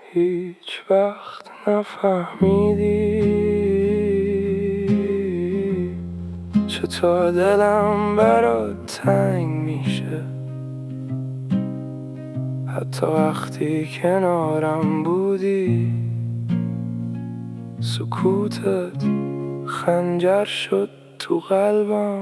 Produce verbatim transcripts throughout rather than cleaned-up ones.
هیچ وقت نفهمیدی چطور دلم برات تنگ میشه، حتی وقتی کنارم بودی. سکوتت خنجر شد تو قلبم.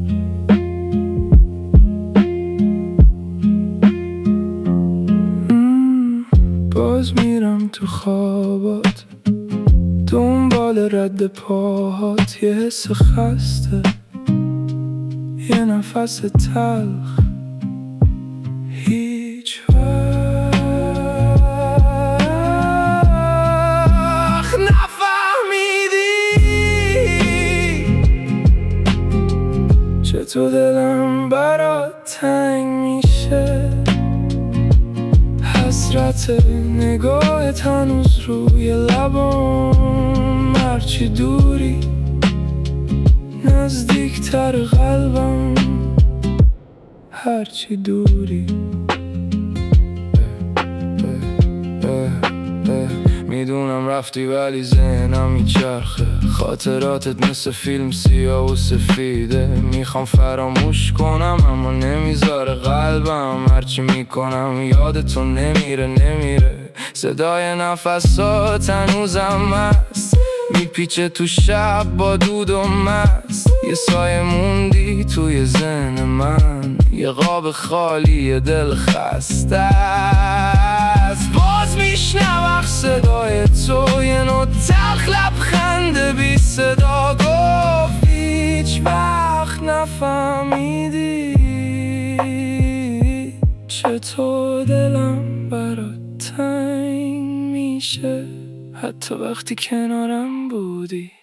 باز میرم تو خوابات دنبال رد پاهات، یه حس خسته، یه نفس تلخ. هیچ وقت نفهمیدی چطور دلم برات تنگ میشه، حسرت نگاهت هنوز روی لبام. هرچی دوری نزدیکتر قلبم، هرچی دوری. میدونم رفتی ولی ذهنم میچرخه، خاطراتت مثل فیلم سیاه و سفیده. میخوام فراموش کنم اما نمیذاره قلبم، هرچی میکنم یادتو نمیره نمیره. صدای نفسات هنوزم هست، میپیچه تو شب با دود و مست. یه سایه موندی توی ذهن من، یه قاب خالی دل خسته است. باز میشنوم صدای تو، یه نوع تلخ لبخند بی صدا گفت هیچ وقت نفهمیدی چطور دلم برات تنگ میشه، حتی وقتی کنارم بودی.